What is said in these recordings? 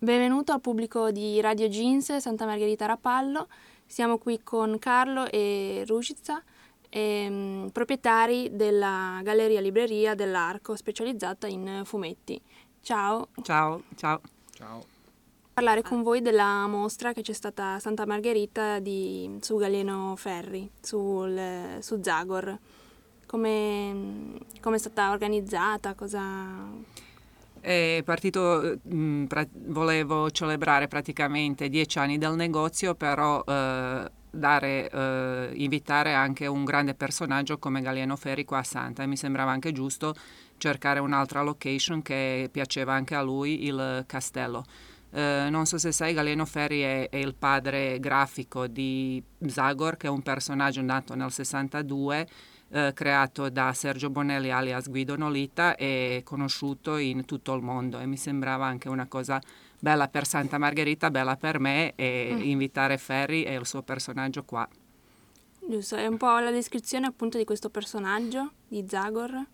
Benvenuto al pubblico di Radio Jeans Santa Margherita Rapallo. Siamo qui con Carlo e Ružica, proprietari della Galleria Libreria dell'Arco, specializzata in fumetti. Ciao. Ciao. Parlare con voi della mostra che c'è stata a Santa Margherita su Galeno Ferri, su Zagor. Come è stata organizzata? È partito, volevo celebrare praticamente 10 anni del negozio, però invitare anche un grande personaggio come Galeno Ferri qua a Santa, e mi sembrava anche giusto cercare un'altra location che piaceva anche a lui, il castello. Non so se sai, Galeno Ferri è il padre grafico di Zagor, che è un personaggio nato nel 62, creato da Sergio Bonelli alias Guido Nolita e conosciuto in tutto il mondo, e mi sembrava anche una cosa bella per Santa Margherita, bella per me, e invitare Ferri e il suo personaggio qua. Giusto, è un po' la descrizione appunto di questo personaggio di Zagor.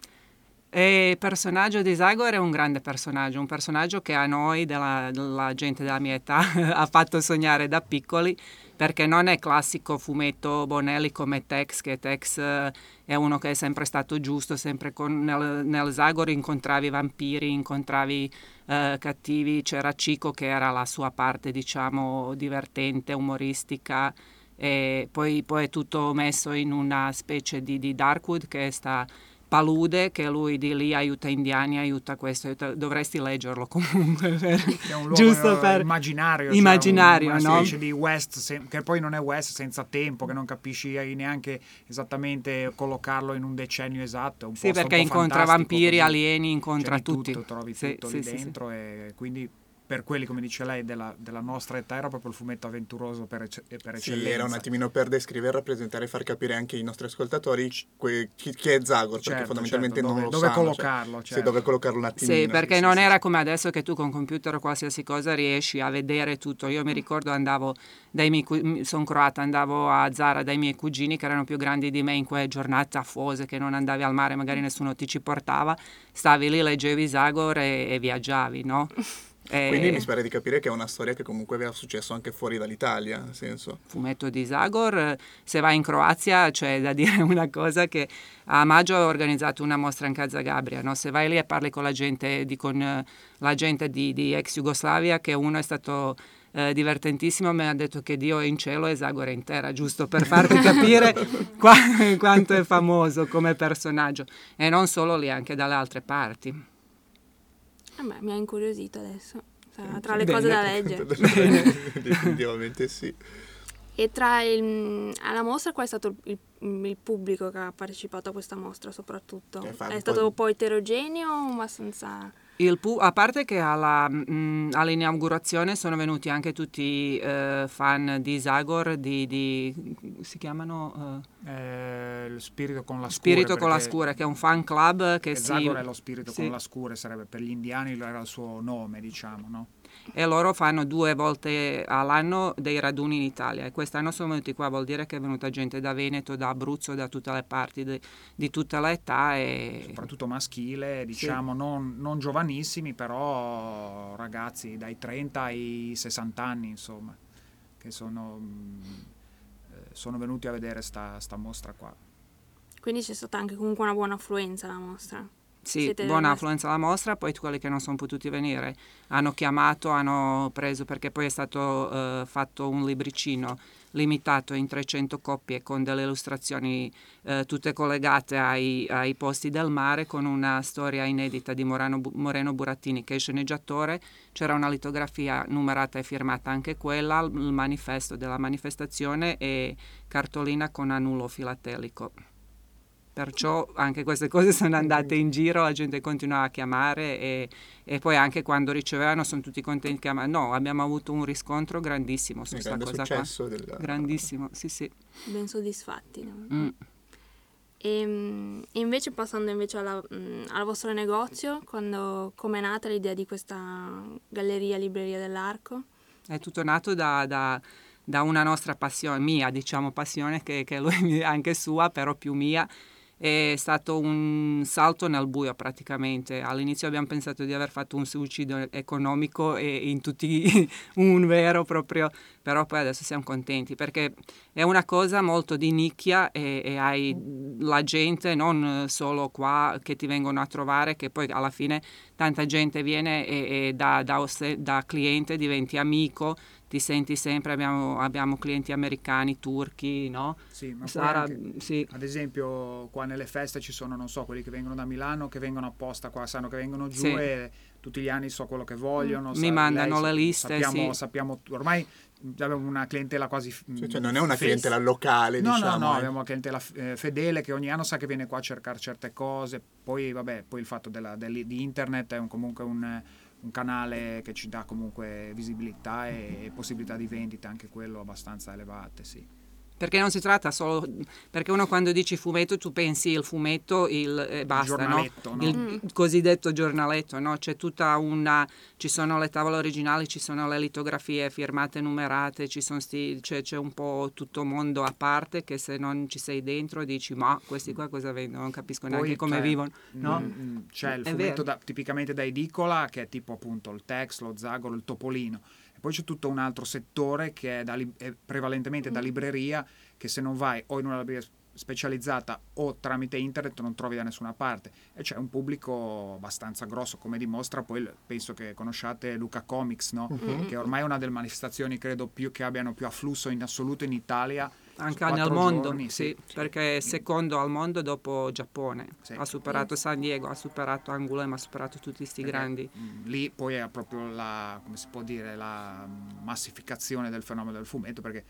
E il personaggio di Zagor è un grande personaggio, un personaggio che a noi, della gente della mia età, ha fatto sognare da piccoli, perché non è classico fumetto Bonelli come Tex, che Tex è uno che è sempre stato giusto, sempre nel Zagor incontravi vampiri, incontravi cattivi, c'era Chico che era la sua parte, diciamo, divertente, umoristica, e poi è tutto messo in una specie di Darkwood che sta Palude, che lui di lì aiuta indiani, aiuta questo, dovresti leggerlo comunque. È un luogo giusto per immaginario, una no? specie di West, che poi non è West senza tempo, che non capisci neanche esattamente collocarlo in un decennio esatto. Sì, perché incontra vampiri, alieni, incontra tutti. Trovi tutto lì dentro, e quindi per quelli, come dice lei, della nostra età era proprio il fumetto avventuroso per eccellenza. Sì, era un attimino per descrivere, rappresentare e far capire anche ai nostri ascoltatori chi è Zagor, perché fondamentalmente non lo dove sanno. Collocarlo, Sì, dove collocarlo un attimino. Sì, perché non era come adesso che tu con computer o qualsiasi cosa riesci a vedere tutto. Io mi ricordo sono croata, andavo a Zara dai miei cugini che erano più grandi di me in quelle giornate afose, che non andavi al mare, magari nessuno ti ci portava, stavi lì, leggevi Zagor e viaggiavi, no? Quindi mi pare di capire che è una storia che comunque aveva successo anche fuori dall'Italia, nel senso. Fumetto di Zagor, se vai in Croazia c'è da dire una cosa, che a maggio ho organizzato una mostra anche a Zagabria, no? Se vai lì e parli con la gente di ex Jugoslavia, che uno è stato divertentissimo, mi ha detto che Dio è in cielo e Zagor è in terra, giusto per farti capire quanto è famoso come personaggio, e non solo lì, anche dalle altre parti. Mi ha incuriosito adesso, tra le cose da leggere. Definitivamente sì. E alla mostra qual è stato il pubblico che ha partecipato a questa mostra soprattutto? È stato un po' eterogeneo o abbastanza... A parte che all'inaugurazione sono venuti anche tutti fan di Zagor, si chiamano... lo Spirito con la Scure. Spirito con la Scure, che è un fan club che Zagor è lo Spirito con la Scure, sarebbe per gli indiani, era il suo nome, diciamo, no? E loro fanno 2 volte all'anno dei raduni in Italia, e quest'anno sono venuti qua, vuol dire che è venuta gente da Veneto, da Abruzzo, da tutte le parti di tutta l'età, e soprattutto maschile, diciamo, sì. non giovanissimi, però ragazzi dai 30 ai 60 anni, insomma, che sono venuti a vedere sta mostra qua. Quindi c'è stata anche comunque una buona affluenza alla mostra? Sì, buona affluenza alla mostra. Poi quelli che non sono potuti venire hanno chiamato, hanno preso, perché poi è stato fatto un libricino limitato in 300 copie con delle illustrazioni tutte collegate ai posti del mare, con una storia inedita di Moreno Burattini, che è sceneggiatore. C'era una litografia numerata e firmata anche quella, il manifesto della manifestazione e cartolina con anullo filatelico. Perciò anche queste cose sono andate in giro, la gente continuava a chiamare, e poi anche quando ricevevano sono tutti contenti che abbiamo avuto un riscontro grandissimo su questa cosa qua. Grandissimo, sì. Ben soddisfatti. No? E invece passando al vostro negozio, come è nata l'idea di questa galleria libreria dell'Arco? È tutto nato da una nostra passione, mia passione, che lui anche sua, però più mia. è stato un salto nel buio praticamente. All'inizio abbiamo pensato di aver fatto un suicidio economico e in tutti un vero proprio, però poi adesso siamo contenti perché è una cosa molto di nicchia e hai la gente non solo qua che ti vengono a trovare, che poi alla fine tanta gente viene e da cliente diventi amico, ti senti sempre, abbiamo clienti americani, turchi, no? Sì, ma Sara, anche, sì. ad esempio qua nelle feste ci sono, non so, quelli che vengono da Milano, che vengono apposta qua, sanno che vengono giù Sì. e tutti gli anni so quello che vogliono. Mi mandano le liste, sappiamo, ormai abbiamo una clientela quasi cioè non è una clientela locale, no, diciamo. no, abbiamo una clientela fedele che ogni anno sa che viene qua a cercare certe cose. Poi vabbè, poi il fatto di internet è comunque un canale che ci dà comunque visibilità e possibilità di vendita, anche quello abbastanza elevate, sì. Perché non si tratta solo, perché uno quando dici fumetto tu pensi il fumetto, basta, giornaletto, no? Il cosiddetto giornaletto, no? C'è tutta ci sono le tavole originali, ci sono le litografie firmate, numerate, c'è un po' tutto mondo a parte che se non ci sei dentro dici ma questi qua cosa vendono, non capisco neanche come vivono, no? C'è il fumetto tipicamente da edicola che è tipo appunto il Tex, lo Zagoro, il Topolino. Poi c'è tutto un altro settore che è prevalentemente da libreria, che se non vai o in una libreria specializzata o tramite internet non trovi da nessuna parte, e c'è un pubblico abbastanza grosso, come dimostra poi, penso che conosciate Luca Comics, no? Che ormai è una delle manifestazioni credo che abbiano più afflusso in assoluto in Italia, anche nel mondo, sì, perché secondo al mondo dopo Giappone, ha superato San Diego, ha superato Angoulême, ha superato tutti questi grandi. Lì poi è proprio come si può dire, la massificazione del fenomeno del fumetto, perché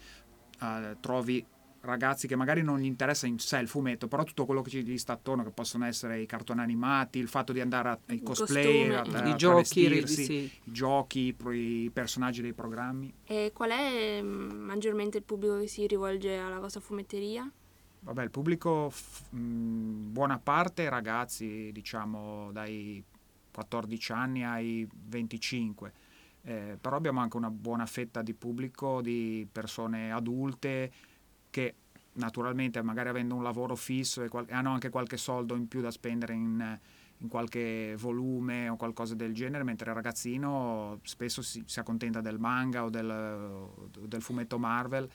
trovi ragazzi che magari non gli interessa in sé il fumetto, però tutto quello che gli sta attorno, che possono essere i cartoni animati, il fatto di andare ai cosplay, i giochi, i giochi, i personaggi dei programmi. E qual è maggiormente il pubblico che si rivolge alla vostra fumetteria? Vabbè, il pubblico, buona parte ragazzi, diciamo dai 14 anni ai 25, però abbiamo anche una buona fetta di pubblico di persone adulte che naturalmente magari avendo un lavoro fisso hanno anche qualche soldo in più da spendere in qualche volume o qualcosa del genere, mentre il ragazzino spesso si accontenta del manga o del fumetto Marvel.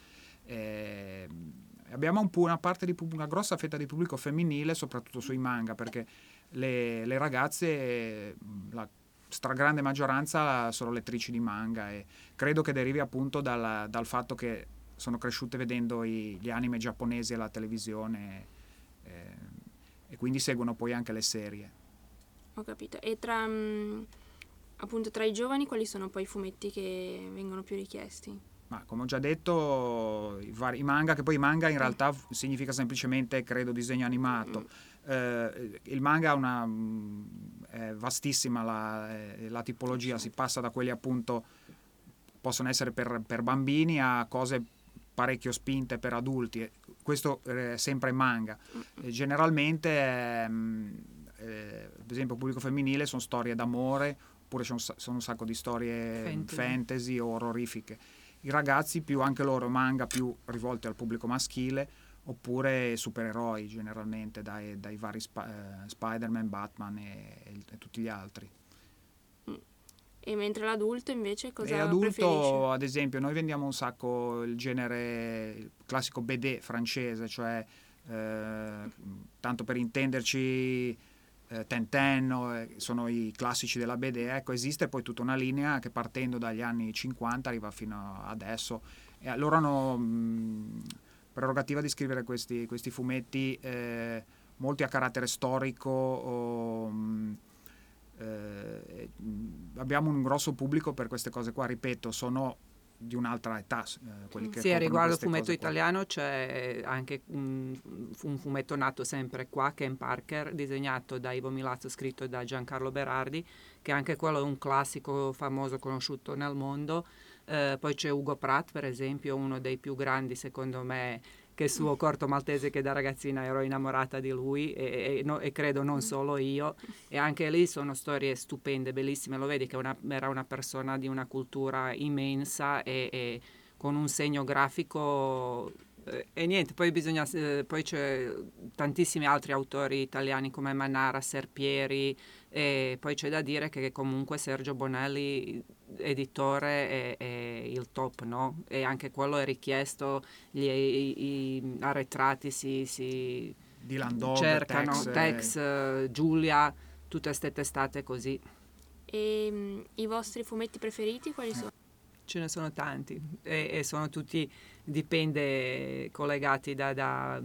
Abbiamo una grossa fetta di pubblico femminile, soprattutto sui manga, perché le ragazze, la stragrande maggioranza sono lettrici di manga, e credo che derivi appunto dal fatto che sono cresciute vedendo gli anime giapponesi alla televisione, e quindi seguono poi anche le serie. Ho capito. E appunto tra i giovani quali sono poi i fumetti che vengono più richiesti? Ma come ho già detto, i manga, che poi manga in realtà significa semplicemente, credo, disegno animato. Il manga è vastissima la tipologia, si passa da quelli appunto possono essere per bambini a cose parecchio spinte per adulti. Questo sempre manga. Generalmente per esempio il pubblico femminile sono storie d'amore, oppure sono un sacco di storie fantasy o orrorifiche. I ragazzi anche loro manga più rivolti al pubblico maschile, oppure supereroi generalmente dai vari Spider-Man, Batman e tutti gli altri. E mentre l'adulto invece cosa preferisce? L'adulto, ad esempio, noi vendiamo un sacco il classico BD francese, cioè tanto per intenderci Tintin, sono i classici della BD. Ecco, esiste poi tutta una linea che partendo dagli anni 50 arriva fino adesso, e loro hanno prerogativa di scrivere questi fumetti, molti a carattere storico. Abbiamo un grosso pubblico per queste cose qua, ripeto, sono di un'altra età, quelli che riguardo il fumetto italiano c'è anche un fumetto nato sempre qua, Ken Parker, disegnato da Ivo Milazzo, scritto da Giancarlo Berardi, che anche quello è un classico famoso, conosciuto nel mondo. Poi c'è Ugo Pratt, per esempio, uno dei più grandi secondo me, che è suo corto maltese, che da ragazzina ero innamorata di lui e credo non solo io, e anche lì sono storie stupende, bellissime, lo vedi che era una persona di una cultura immensa e con un segno grafico E niente, poi poi c'è tantissimi altri autori italiani come Manara, Serpieri, e poi c'è da dire che comunque Sergio Bonelli, editore, è il top, no? E anche quello è richiesto, i arretrati si Dylan Dog, cercano, Tex, Giulia, tutte ste testate così. E i vostri fumetti preferiti quali sono? Ce ne sono tanti e sono tutti, dipende, collegati da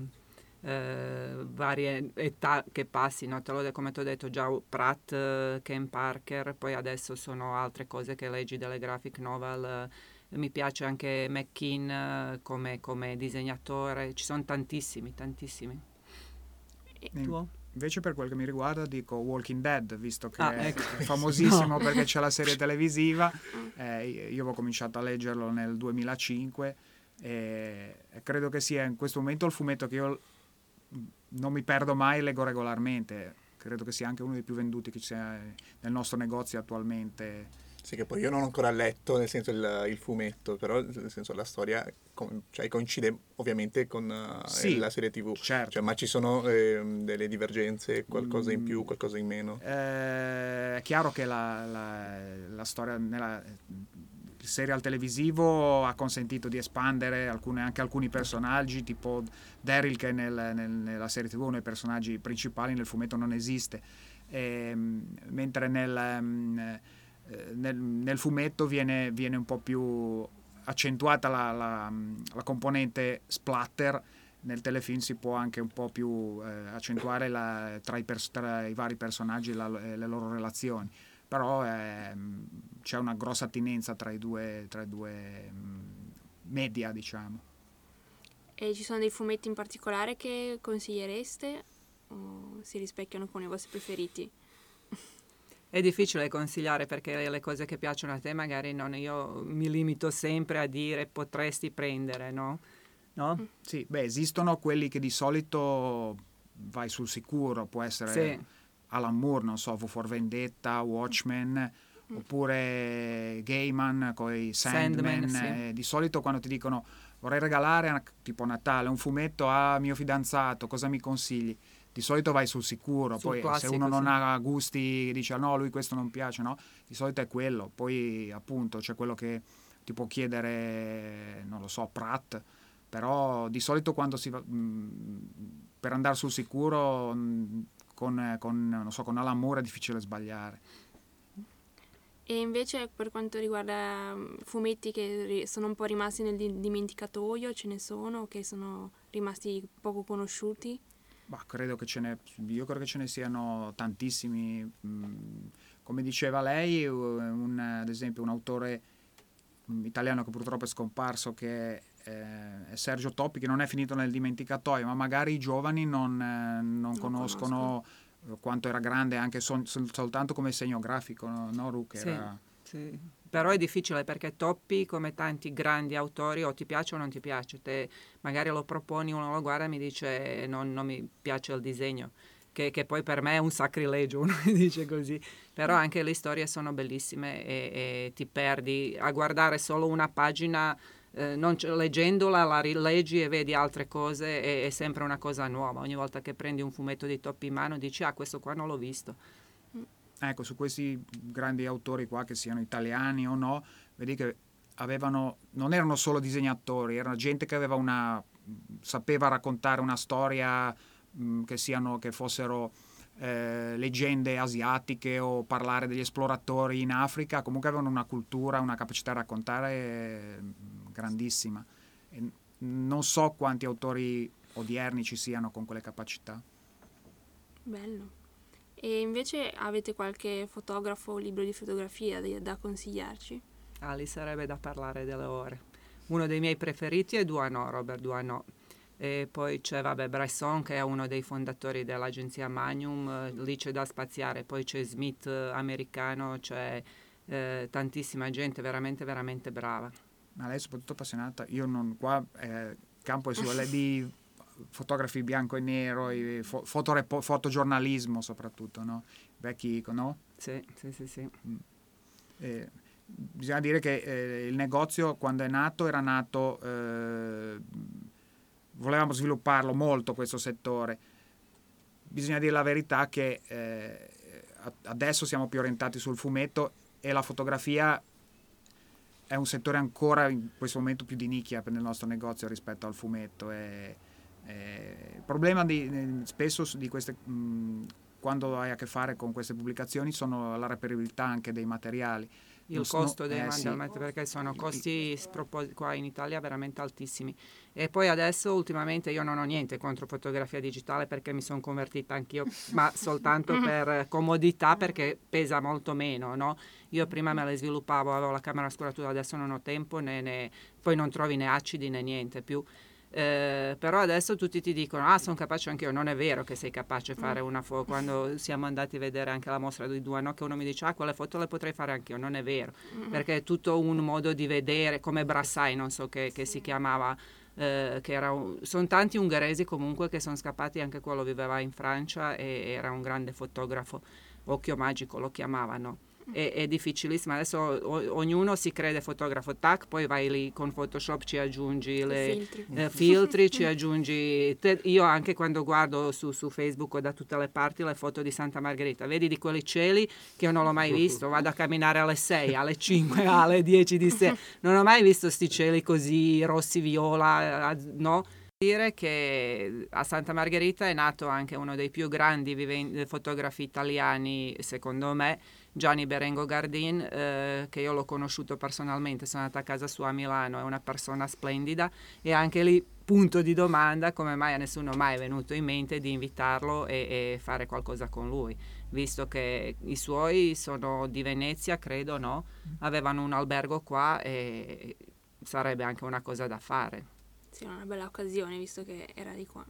varie età che passino. Come ti ho detto già, Pratt, Ken Parker, poi adesso sono altre cose che leggi delle graphic novel. Mi piace anche McKean come disegnatore, ci sono tantissimi. Tuo? Invece per quel che mi riguarda dico Walking Dead, visto che ecco. è famosissimo No. perché c'è la serie televisiva. Io ho cominciato a leggerlo nel 2005 e credo che sia in questo momento il fumetto che io non mi perdo mai, leggo regolarmente. Credo che sia anche uno dei più venduti che sia nel nostro negozio attualmente. Sì, che poi io non ho ancora letto, nel senso il fumetto, però nel senso la storia cioè, coincide ovviamente con Sì, la serie TV. certo. Cioè, ma ci sono delle divergenze, qualcosa in più, qualcosa in meno? È chiaro che la storia il serial televisivo ha consentito di espandere anche alcuni personaggi, tipo Daryl, che nella serie TV è uno dei personaggi principali, nel fumetto non esiste. Mentre nel fumetto viene un po' più accentuata la componente splatter. Nel telefilm si può anche un po' più accentuare tra i vari personaggi e le loro relazioni, però c'è una grossa attinenza tra i due media, diciamo. E ci sono dei fumetti in particolare che consigliereste o si rispecchiano con i vostri preferiti? È difficile consigliare perché le cose che piacciono a te magari non, io mi limito sempre a dire potresti prendere, no? Sì, esistono quelli che di solito vai sul sicuro, può essere Alan Moore, non so, V for Vendetta, Watchmen, oppure Gaiman con i Sandman. Sì. Di solito quando ti dicono vorrei regalare tipo Natale un fumetto a mio fidanzato, cosa mi consigli? Di solito vai sul sicuro, poi classico, se uno non ha gusti, dice no, lui questo non piace, no? Di solito è quello. Poi appunto c'è quello che ti può chiedere, non lo so, Pratt, però di solito quando si va per andare sul sicuro non so, con Alan Moore è difficile sbagliare. E invece per quanto riguarda fumetti che sono un po' rimasti nel dimenticatoio, ce ne sono che sono rimasti poco conosciuti? Io credo che ce ne siano tantissimi. Come diceva lei, ad esempio un autore italiano che purtroppo è scomparso, che è Sergio Toppi, che non è finito nel dimenticatoio, ma magari i giovani non conoscono quanto era grande anche soltanto come segno grafico, no Ru? Sì. Però è difficile perché Toppi, come tanti grandi autori, o ti piace o non ti piace. Te magari lo proponi, uno lo guarda e mi dice non mi piace il disegno, che poi per me è un sacrilegio, uno mi dice così. Però anche le storie sono bellissime e ti perdi a guardare solo una pagina. Leggendola la rileggi e vedi altre cose, è sempre una cosa nuova. Ogni volta che prendi un fumetto di Toppi in mano dici questo qua non l'ho visto. Ecco, su questi grandi autori qua, che siano italiani o no, vedi che non erano solo disegnatori, erano gente che sapeva raccontare una storia, che fossero leggende asiatiche o parlare degli esploratori in Africa. Comunque avevano una cultura, una capacità di raccontare grandissima. E non so quanti autori odierni ci siano con quelle capacità. Bello. E invece avete qualche fotografo o libro di fotografia da consigliarci? Lì sarebbe da parlare delle ore. Uno dei miei preferiti è Robert Duanot. E poi c'è Bresson, che è uno dei fondatori dell'agenzia Magnum, lì c'è da spaziare. Poi c'è Smith, americano, c'è tantissima gente veramente veramente brava. Ma lei è soprattutto appassionata, qua campo è su di fotografi bianco e nero, fotogiornalismo soprattutto, no? Vecchi, no? Sì. Bisogna dire che il negozio, quando è nato, era nato volevamo svilupparlo molto questo settore. Bisogna dire la verità che adesso siamo più orientati sul fumetto e la fotografia è un settore ancora in questo momento più di nicchia nel nostro negozio rispetto al fumetto. Il problema spesso di queste, quando hai a che fare con queste pubblicazioni, sono la reperibilità anche dei materiali. Il costo dei mandamenti, perché sono costi qua in Italia veramente altissimi. E poi adesso ultimamente io non ho niente contro fotografia digitale, perché mi sono convertita anch'io, ma soltanto per comodità, perché pesa molto meno, no? Io prima me le sviluppavo, avevo la camera a scuratura, adesso non ho tempo, poi non trovi né acidi né niente più. Però adesso tutti ti dicono sono capace anche io. Non è vero che sei capace di fare una foto. Quando siamo andati a vedere anche la mostra di Douaneau, che uno mi dice quelle foto le potrei fare anche io. Non è vero, perché è tutto un modo di vedere, come Brassai, non so che si chiamava, sono tanti ungheresi comunque che sono scappati, anche quello viveva in Francia e era un grande fotografo, Occhio Magico lo chiamavano. È difficilissimo. Adesso ognuno si crede fotografo, tac, poi vai lì con Photoshop, ci aggiungi filtri, ci aggiungi io anche quando guardo su Facebook o da tutte le parti le foto di Santa Margherita, vedi di quei cieli che io non l'ho mai visto, vado a camminare alle 6, alle 5, alle 10 di sera, non ho mai visto sti cieli così rossi viola, no? Dire che a Santa Margherita è nato anche uno dei più grandi fotografi italiani, secondo me, Gianni Berengo Gardin, che io l'ho conosciuto personalmente, sono andata a casa sua a Milano, è una persona splendida, e anche lì punto di domanda: come mai a nessuno mai è venuto in mente di invitarlo e fare qualcosa con lui, visto che i suoi sono di Venezia, credo, no? Avevano un albergo qua e sarebbe anche una cosa da fare. Sì, una bella occasione, visto che era di qua.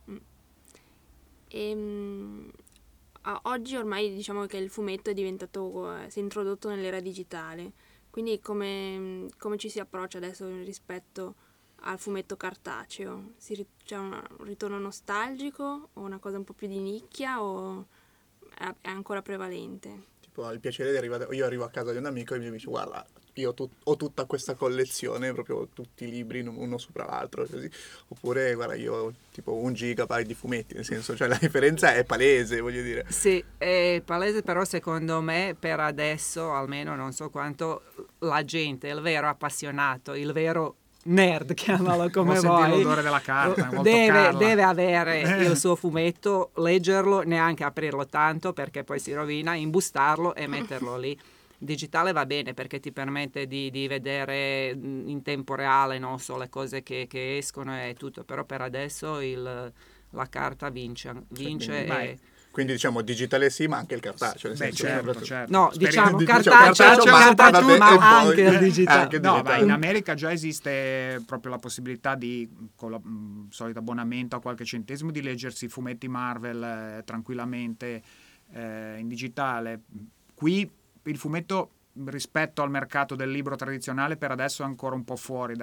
Oggi ormai diciamo che il fumetto è diventato, si è introdotto nell'era digitale, quindi come ci si approccia adesso rispetto al fumetto cartaceo? C'è un ritorno nostalgico o una cosa un po' più di nicchia, o è ancora prevalente? Tipo, ho il piacere di arrivare, io arrivo a casa di un amico e mi dice: guarda, io ho tutta questa collezione, proprio tutti i libri uno sopra l'altro, così. Oppure, guarda, io ho tipo 1 gigabyte di fumetti, nel senso, cioè la differenza è palese, voglio dire. Sì, è palese, però secondo me per adesso, almeno non so quanto, la gente, il vero appassionato, il vero nerd, chiamalo come vuoi, l'odore della carta, deve avere il suo fumetto, leggerlo, neanche aprirlo tanto perché poi si rovina, imbustarlo e metterlo lì. Digitale va bene perché ti permette di vedere in tempo reale, non so, le cose che escono e tutto, però per adesso la carta vince Quindi diciamo digitale sì, ma anche il cartaceo. Nel senso, certo. No, diciamo cartaceo, ma anche il digitale. No, in America già esiste proprio la possibilità con il solito abbonamento a qualche centesimo, di leggersi i fumetti Marvel tranquillamente in digitale. Qui il fumetto, rispetto al mercato del libro tradizionale, per adesso è ancora un po' fuori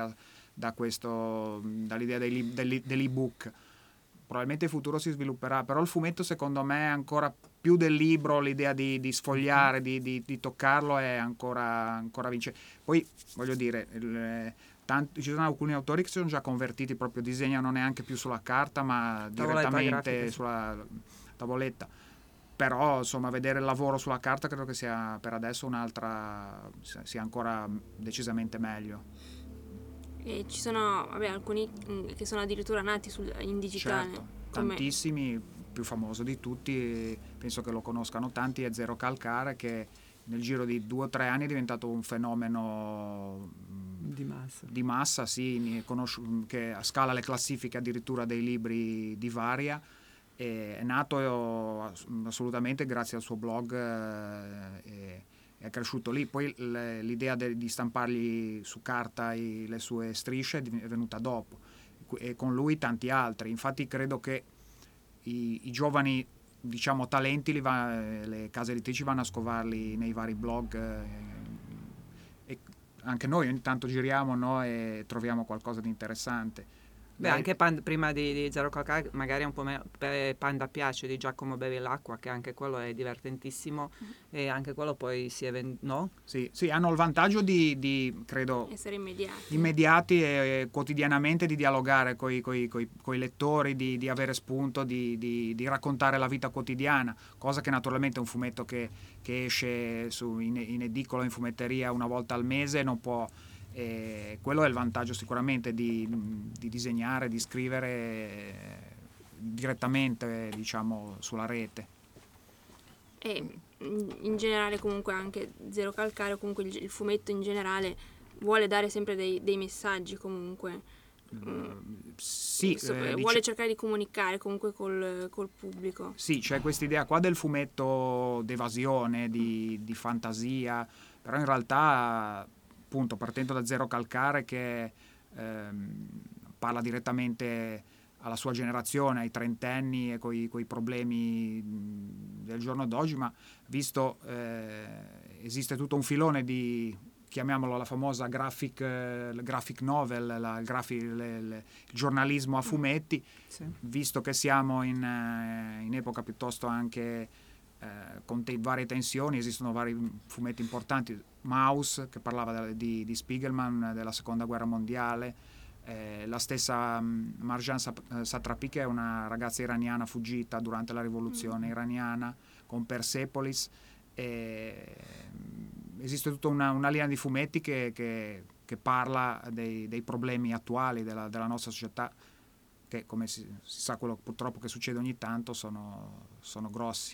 dall'idea dell'ebook. Probabilmente in futuro si svilupperà, però il fumetto secondo me è ancora più del libro, l'idea di sfogliare, di toccarlo è ancora vince. Poi voglio dire, ci sono alcuni autori che si sono già convertiti, proprio disegnano neanche più sulla carta ma direttamente sulla tavoletta. Però insomma vedere il lavoro sulla carta credo che sia per adesso sia ancora decisamente meglio. E ci sono alcuni che sono addirittura nati in digitale. Certo, tantissimi, più famoso di tutti, penso che lo conoscano tanti, è Zero Calcare, che nel giro di 2 o 3 anni è diventato un fenomeno di massa, sì, che scala le classifiche addirittura dei libri di Varia. È nato assolutamente grazie al suo blog, è cresciuto lì. Poi l'idea di stampargli su carta le sue strisce è venuta dopo, e con lui tanti altri. Infatti credo che i giovani, diciamo, talenti le case editrici vanno a scovarli nei vari blog, e anche noi ogni tanto giriamo, no, e troviamo qualcosa di interessante. Beh, anche prima di Zero Calcare magari un po' Panda Piace di Giacomo Bevilacqua, che anche quello è divertentissimo e anche quello poi no? Sì, hanno il vantaggio di credo essere immediati e quotidianamente di dialogare con i lettori, di avere spunto, di raccontare la vita quotidiana, cosa che naturalmente un fumetto che esce in edicola, in fumetteria una volta al mese non può. Quello è il vantaggio sicuramente di disegnare, di scrivere direttamente, diciamo, sulla rete. E in generale comunque anche Zero Calcare, comunque il fumetto in generale vuole dare sempre dei messaggi comunque. Sì, vuole cercare di comunicare comunque col pubblico. Sì, c'è questa idea qua del fumetto d'evasione, di fantasia, però in realtà, appunto, partendo da Zero Calcare che parla direttamente alla sua generazione, ai trentenni e coi problemi del giorno d'oggi, ma visto esiste tutto un filone di, chiamiamolo la famosa graphic novel, il giornalismo a fumetti, sì. Visto che siamo in epoca piuttosto anche con varie tensioni, esistono vari fumetti importanti, Maus che parlava di Spiegelman della seconda guerra mondiale, la stessa Marjan Satrapi, che è una ragazza iraniana fuggita durante la rivoluzione iraniana, con Persepolis. Esiste tutta una linea di fumetti che parla dei problemi attuali della nostra società, che come si sa, quello purtroppo che succede ogni tanto sono grossi.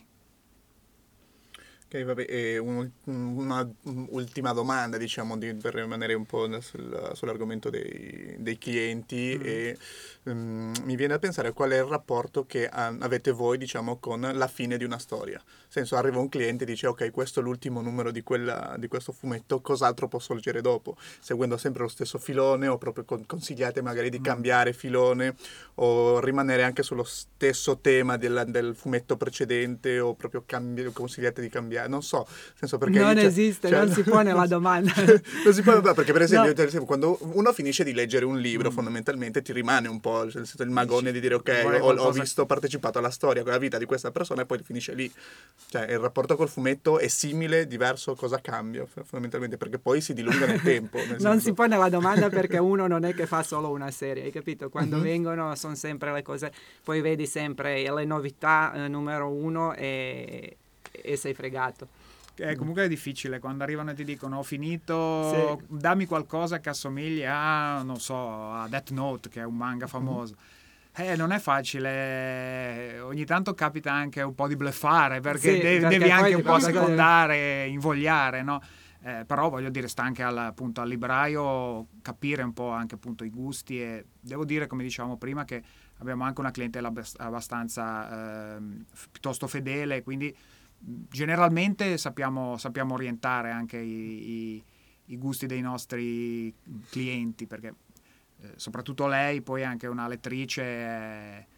Ok, vabbè, una ultima domanda, diciamo, per rimanere un po' sull'argomento dei clienti e mi viene a pensare qual è il rapporto che avete voi, diciamo, con la fine di una storia. Nel senso, arriva un cliente e dice ok, questo è l'ultimo numero di questo fumetto, cos'altro posso leggere dopo? Seguendo sempre lo stesso filone o proprio consigliate magari di cambiare filone o rimanere anche sullo stesso tema del fumetto precedente o proprio consigliate di cambiare? Non so, nel senso perché non esiste, non si pone la domanda. Non si pone, perché per esempio, quando uno finisce di leggere un libro, fondamentalmente ti rimane un po' il magone di dire ok, ho partecipato alla storia, con la vita di questa persona e poi finisce lì. Cioè il rapporto col fumetto è simile, diverso, cosa cambia fondamentalmente? Perché poi si dilunga nel tempo. Non si pone la domanda perché uno non è che fa solo una serie, hai capito? Quando vengono sono sempre le cose, poi vedi sempre le novità numero uno e sei fregato. Comunque è difficile quando arrivano e ti dicono ho finito, sì, dammi qualcosa che assomiglia a, non so, a Death Note, che è un manga famoso. Non è facile, ogni tanto capita anche un po' di bluffare perché devi anche un po' secondare, invogliare, no? Però voglio dire, sta anche appunto al libraio capire un po' anche appunto i gusti, e devo dire, come dicevamo prima, che abbiamo anche una clientela abbastanza piuttosto fedele, quindi generalmente sappiamo orientare anche i gusti dei nostri clienti, perché soprattutto lei poi è anche una lettrice,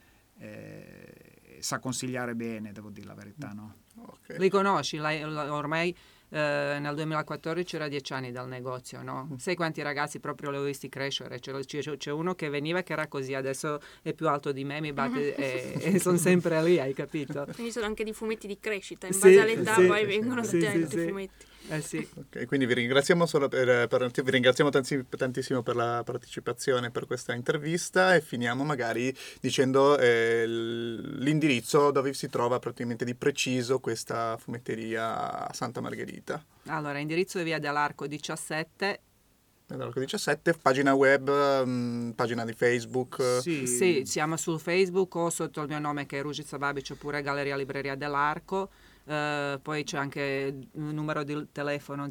sa consigliare bene, devo dire la verità, no? Okay. Li conosci? Lei ormai nel 2014 era 10 anni dal negozio, no? Sai quanti ragazzi proprio li ho visti crescere? C'è uno che veniva che era così, adesso è più alto di me, mi batte e sono sempre lì, hai capito? Quindi sono anche di fumetti di crescita, in base all'età poi vengono tutti i fumetti. Sì. Okay, quindi vi ringraziamo vi ringraziamo tantissimo per la partecipazione, per questa intervista, e finiamo magari dicendo l'indirizzo dove si trova praticamente di preciso questa fumetteria a Santa Margherita. Allora, indirizzo è via dell'Arco 17. Nell'Arco 17, pagina web, pagina di Facebook. Sì, siamo su Facebook o sotto il mio nome, che è Ružica Babić, oppure Galleria Libreria dell'Arco. Poi c'è anche il numero di telefono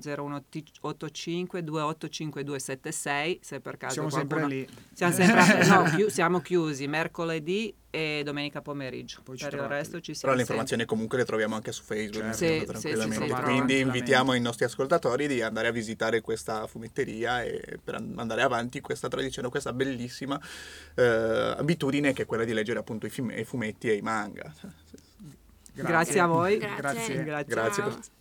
0185 285276, se per caso siamo sempre lì. Siamo sempre siamo chiusi mercoledì e domenica pomeriggio. Poi per il resto ci siamo. Però le informazioni comunque le troviamo anche su Facebook, tranquillamente. Sì, quindi invitiamo i nostri ascoltatori di andare a visitare questa fumetteria e per andare avanti questa tradizione, questa bellissima abitudine che è quella di leggere appunto i fumetti e i manga. Grazie a voi. Grazie. Grazie.